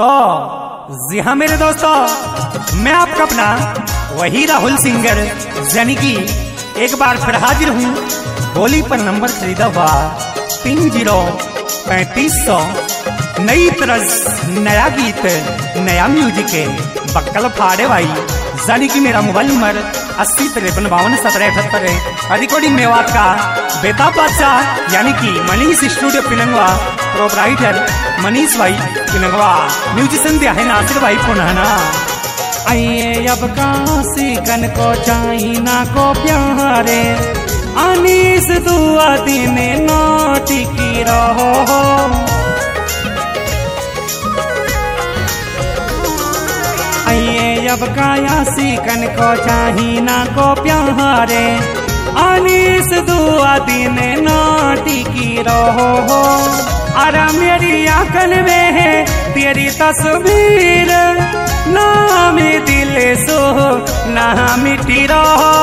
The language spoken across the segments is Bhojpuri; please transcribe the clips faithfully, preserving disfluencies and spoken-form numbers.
तो जी हाँ मेरे दोस्तों, मैं आपका अपना वही राहुल सिंगर यानी कि एक बार फिर हाजिर हूँ बोली पर नंबर खरीदा हुआ तीन जीरो पैंतीस सौ नई तरह नया गीत नया म्यूजिक है बक्कल फाड़े भाई यानी कि मेरा मोबाइल नंबर अस्सी तिरपन बावन सत्रह अठहत्तर है। रिकॉर्डिंग मेवात का बेताब बादशाह यानी कि मनीष स्टूडियो पिनंगवा, प्रोपराइटर मनीष भाई पिनंगवा, म्यूजिशियन दिया है नासिर भाई पुनहना। आइए अब काशी कन को चाइना को प्यारे अनीस दुआ दिन नोटी की रहो। आइए अब काशी कन को चाइना को प्यारे अनीस दुआ दिन नोटी की रहो। अरे मेरी आंखन में है तेरी तस्वीर, नाम दिल सो ना मिटी रहो।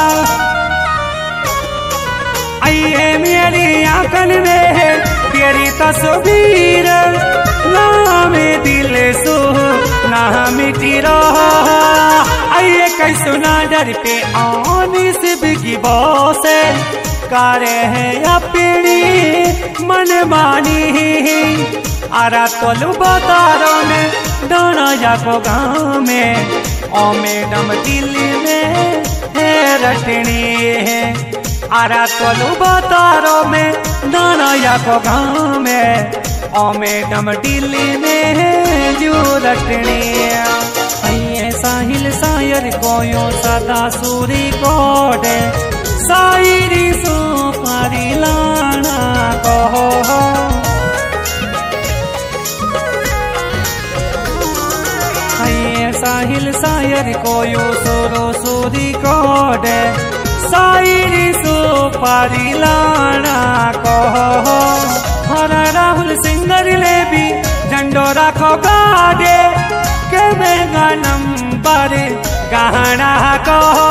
आइए मेरी आंखन में है तेरी तस्वीर, नाम दिल सो ना मिटी रहो। आइए कैसो नजर पे आनी से बिगी बॉसे करे है अपनी मन मानी। आरा तोलू बतारो में डाना जाको गाँव में ओ मैडम दिल्ली में है रटनी है। आरा तोलू बतारो में डाना जाको गाँव में ओ मैडम दिल्ली में है जो रटनी है। साहिल सायर कोयो सदा सूरी कोडे सायरी सो पारी लाना कहो। साहिल सायर कोयो सोरो सूरी कोडे सायरी सो पारी लाना कहो। हर राहुल सिंगर ले भी झंडो रखो गाड़े के महंगा नंबर गहना कहो।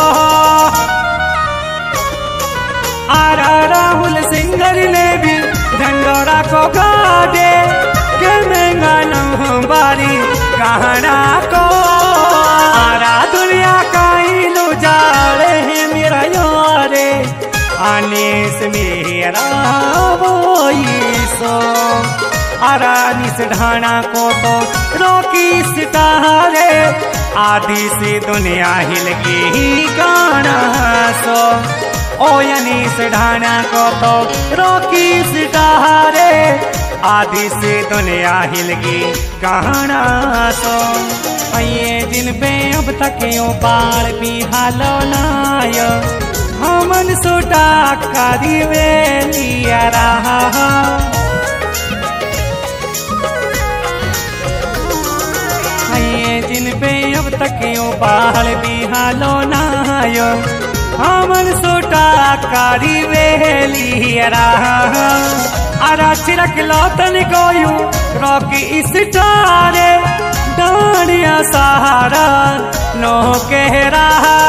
आरा राहुल सिंगर ले भी झंडो रखो गाड़े के महंगा नंबर गहना को। आरा दुनिया का ही लो जाड़े है मेरा यारे अनीस मेरा वो सो। आरा निस ढाना को तो रोकी सितारे आदि से दुनिया हिल गई गाना सो। ओ अनीस ढाना को तो रोकी सितारे आदि से दुनिया हिल गई गाना सो। आइए जिन पे अब तक यो बाल भी हालो नाय हमन सुटा करी वे लिया रहा। आइए जिन पे अब तक यो बाल भी हालो नाय हमन सुटा करी वे लिया रहा। आरा चिरक लौटन गोयू रॉकी इस टारे डानिया सहारा नो कह रहा।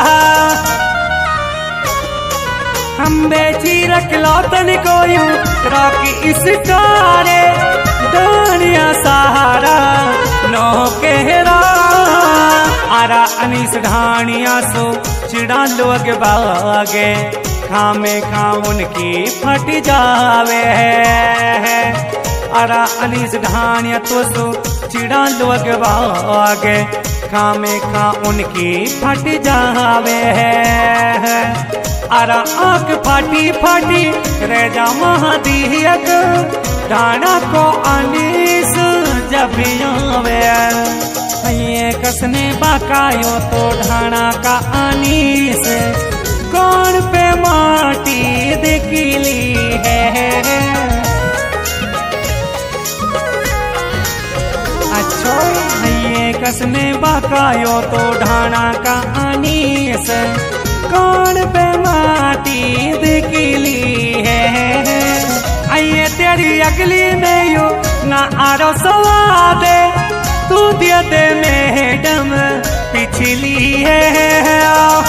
हम बेचिरक लौटन गोयू रॉकी इस टारे डानिया सहारा नो कह रहा। आरा अनीस ढानिया सो चिड़ा लोग बागे खामे खा उनकी फट जावे है। अरा अनीस ढानिया तो सो चिड़ा लोग बागे खामे खा उनकी फट जावे है। अरा आँख फाटी फाटी रह जा महादियक ढाना को अनीस जब आवे। ये कसने बाकायो तो ढाना का अनीस कौन पे माटी दिखली है। अच्छो ये कसने बाकायो तो ढाना का अनीस कौन पे माटी दिखली है। आइए तेरी अगली में यो ना आरो सवाद तू दिया दे मैडम पिछली है।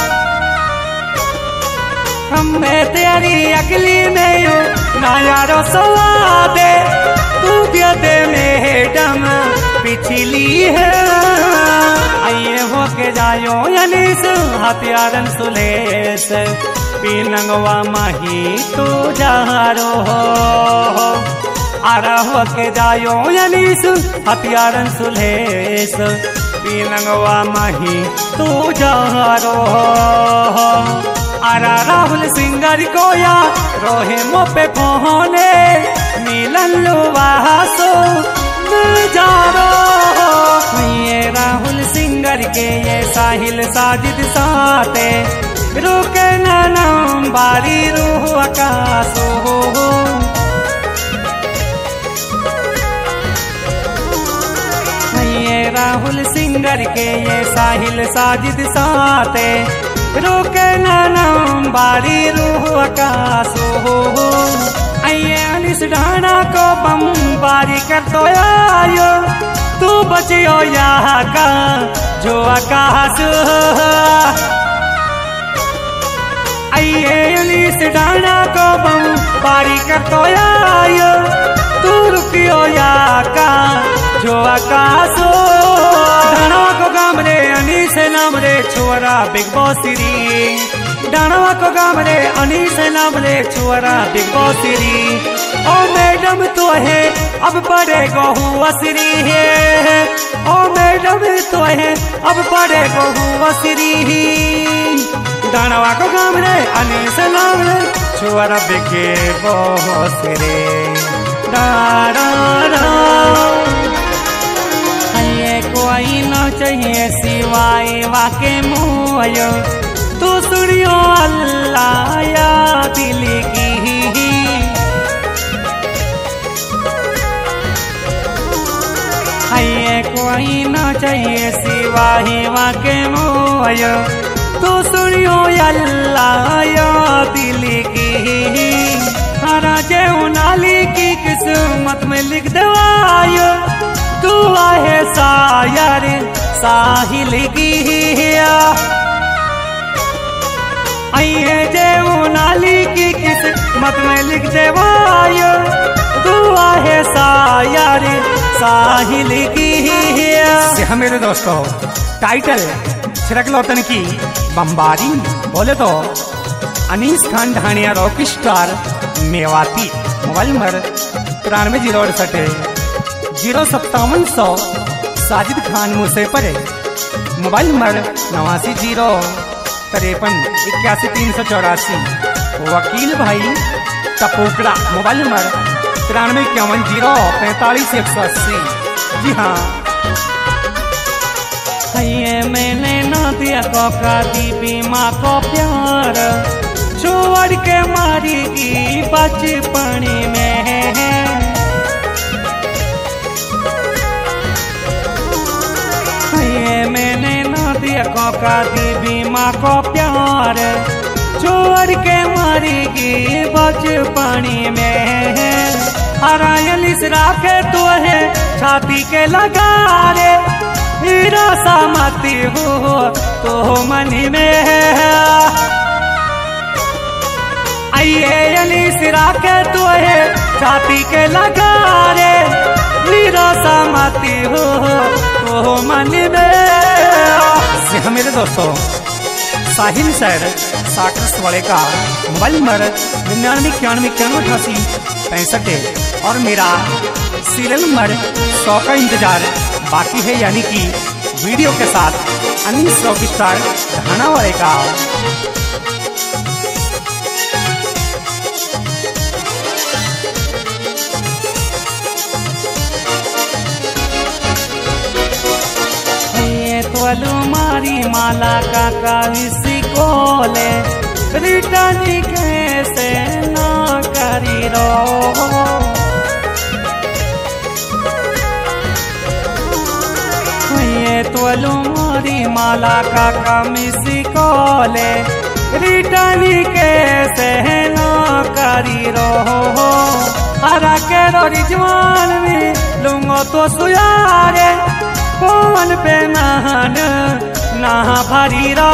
हमें तेरी अगली में यो ना यारो सवाद तू दिया दे मैडम पिछली है। आइए हो के जायो अनीस हथियारन सुलेस पीनंगवा माही तू जारो हो। आरा हो के जायो अनीस हथियारन सुलेस पीनंगवा माही तू जारो हो। आरा राहुल सिंगर कोया रोहे मो पे पहुने मिलन लुवासो जारो। ये राहुल सिंगर के ये साहिल साजिद साते रुके नाम बारी रूह आकाशो। ये राहुल सिंगर के ये साहिल साजिद साते रुके नाम बारी रूह आकाशो। आइए अनिस ढाणा को बमबारी कर तो आयो तू बचियो यहाँ का जो आकाश। आइए अनिस ढाणा को बमबारी कर तो आयो तू रुकियो यहाँ का जो आकाश। ढाणवा को गाम रे अनिस नाम रे छुअरा बिग बॉस सीरी। ढाणवा को गाम रे अनिस नाम रे छुअरा बिग बॉस सीरी। ओ मैडम तो है अब बड़े गहू असरी है। ओ मैडम तो है अब बड़े गहू असरी। ढाणवा को गाम रे अनिस नाम रे छुअरा बिग बॉस रे। कोई न चाहिए सिवाय वाके मुँह तू सुनियो अल्लाह या दिल की। है कोई न चाहिए सिवाय वाके मुँह तू सुनियो अल्लाह या दिल की। हरा जे नाली की किस्मत में लिख दवायो तू आहे सायर साहिल की। आइए जे नाली की किस्मत में लिख देवायो तू आहे सायर साहिल की। हाँ मेरे दोस्तों, टाइटल छिड़क लोतन की बमबारी बोले तो Anees Khan Dhaniya rock star Mewati. Mobile number तिरानवे जीरो अड़सठ जीरो सत्तावन सौ साजिद खान मुझसे परे। मोबाइल नंबर नवासी जीरो तिरपन इक्यासी तीन सौ चौरासी। वकील भाई टपोकड़ा। मोबाइल नंबर तिरानवे इक्यावन जीरो पैंतालीस एक सौ अस्सी। जी हाँ, ये मैंने न दिया कोका दीपी माँ को प्यार छोड़ के मारी की बचपन में। ये मैंने न दिया कोका दीपी माँ को प्यार छोड़ के मारी की बचपन में। हरायलिस राखे तो है छाती के लगा रे हीरा सामती हो तो मन में। आइए अली सिरा के तो है छाती के लगा रे हीरा सामती हो तो मन में। हाँ मेरे दोस्तों, साहिल सैर साकरस वाले का मोबाइल नंबर निन्यानवे इक्यानवे इक्यानवे अठासी पैंसठ और मेरा सीरियल नंबर सौ का इंतजार बाकी है, यानी कि वीडियो के साथ अनीस रॉक स्टार ढाणा वाले का। ये तो अलमारी माला का काविसी कोले रिटर्न कैसे ना करी रो। तो अलमारी माला का कमिसी कोले रिटर्न कैसे ना करी रो। हरा के रो रिजवान में लूंगो तो सुयारे फोन पे नहन ना भरी रो।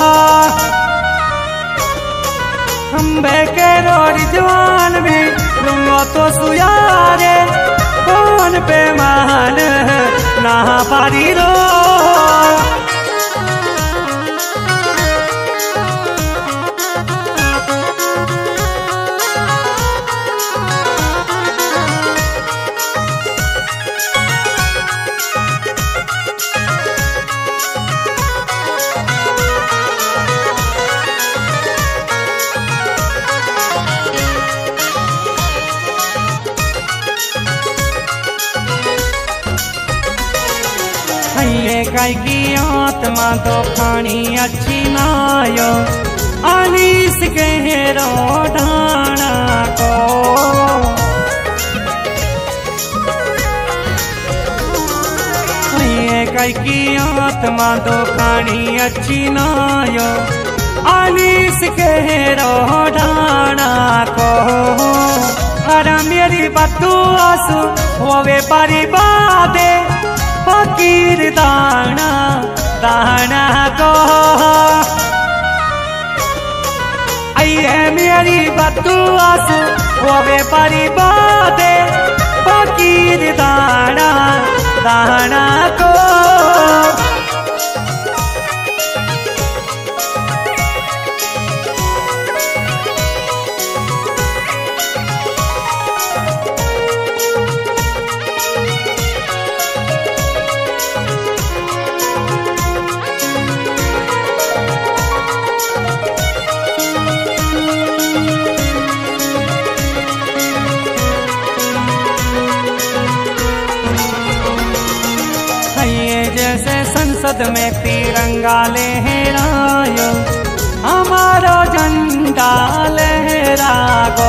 हम बेके रो रिजवान में लूंगो तो सुयारे फोन पे मान ना पारी रो। कई की आत्मा तो खानी अच्छी नायो आनीस गहरो ढाणा को। कई की आत्मा तो खानी अच्छी नायो आनीस गहरो ढाणा को। अरे मेरी बतू आसू होवे पारी बादे फकीर दाना दाना को। आइए मेरी बतू आसू वो व्यापारी बादे फकीर दाना दाना को। जैसे संसद में तिरंगा लहरायो हमारा झंडा लहरा गो।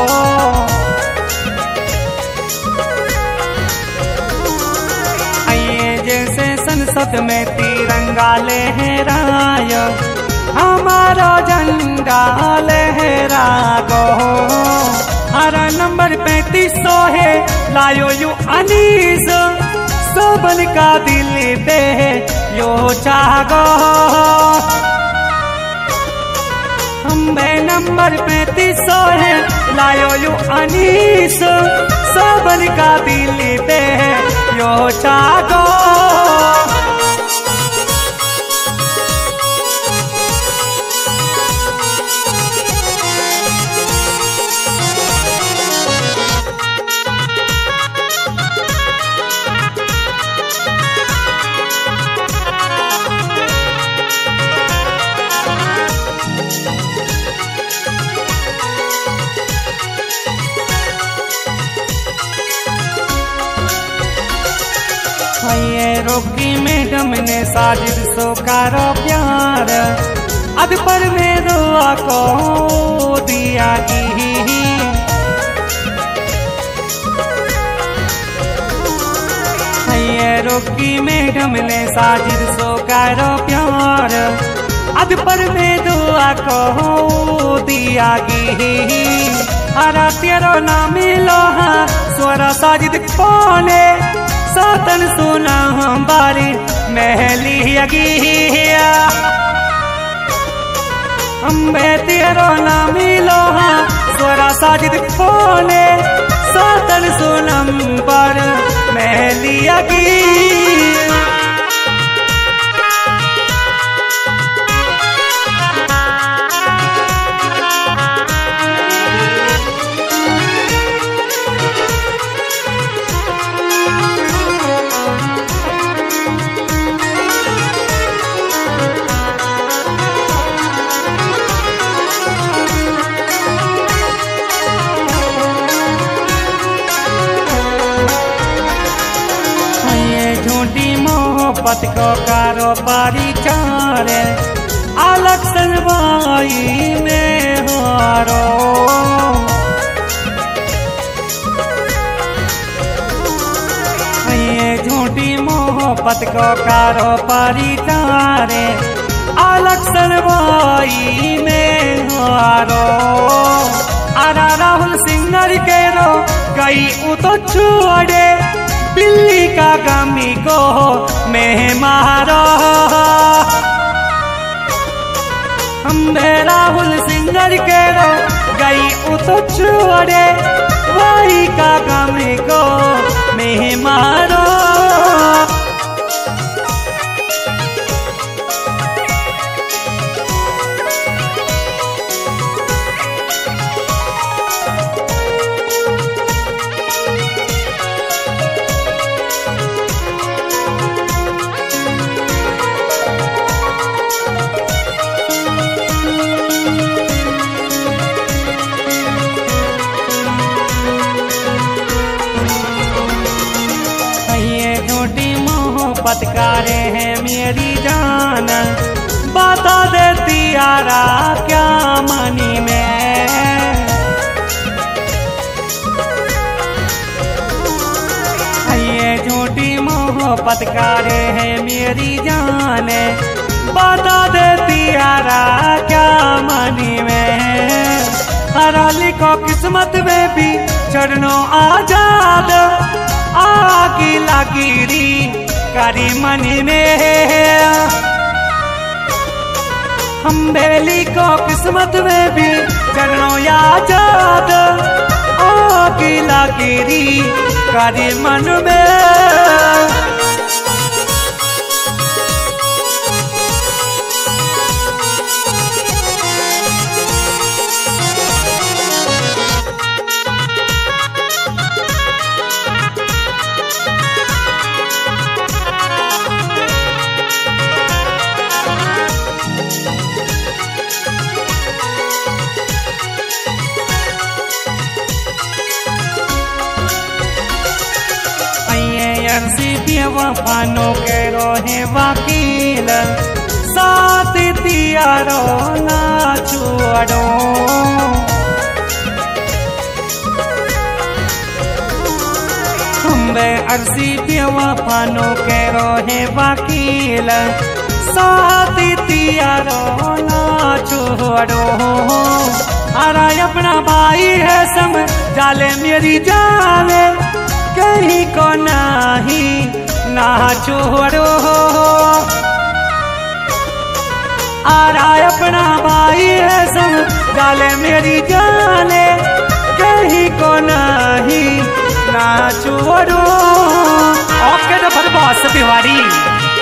आइए जैसे संसद में तिरंगा लहरायो हमारा झंडा लहरा गो। हरा नंबर पैंतीस सौ है लायो यू अनीस सोबन का दिल पे यो चागो। हम्बे नंबर पैंतीस सौ है लायो यू अनीस सोबन का दिल पे यो चागो। ये रोकी मैडम ने साजिद सो कारो प्यार अद पर में दुआ को दिया की। ये रोकी मैडम ने साजिद सो कारो प्यार अद पर में दुआ को दिया की। हरा तेरो ना मिलो हाँ स्वरा साजिद कोने सातन सुना हमारी महली अगिया। अम्बे तेरो ना मिलो हाँ स्वरा साजिद खोने सातन सुनम पर महली अगिया। मोहब्बत को कारोबारी चारे अलग सनवाई में हारो। ये झूठी मोहब्बत को कारोबारी चारे अलग सनवाई में हारो। आरा राहुल सिंगर के रो गई उतो छोड़े बिल्ली का गमी को मैं मारो। हम राहुल सिंगर के रो गई उतो छोड़े वही का गमी को मैं मारो। मोहब्बत करे है मेरी जान, बता देती यारा क्या मनी में। ये झूठी मोहब्बत करे है मेरी जान, बता देती यारा क्या मनी में। हरा लिखो किस्मत में भी चरणों आजाद, आगी लकीरी करी मनी में। हम बेली को किस्मत में भी चरणों आजाद, आगी लकीरी करी मन में। वफानो के रोहे वकील, साथ दियारो ना छुड़ो। हम अर्सी पे वफानो के रोहे वकील, साथ दियारो ना छुड़ो। अरे अपना भाई है सम जाले मेरी जाले, कहीं को नहीं ना छोड़ो। आरा अपना भाई है सब डाले मेरी जाने, कहीं को नहीं ना छोड़ो। ओके तो बदमाश बिहारी।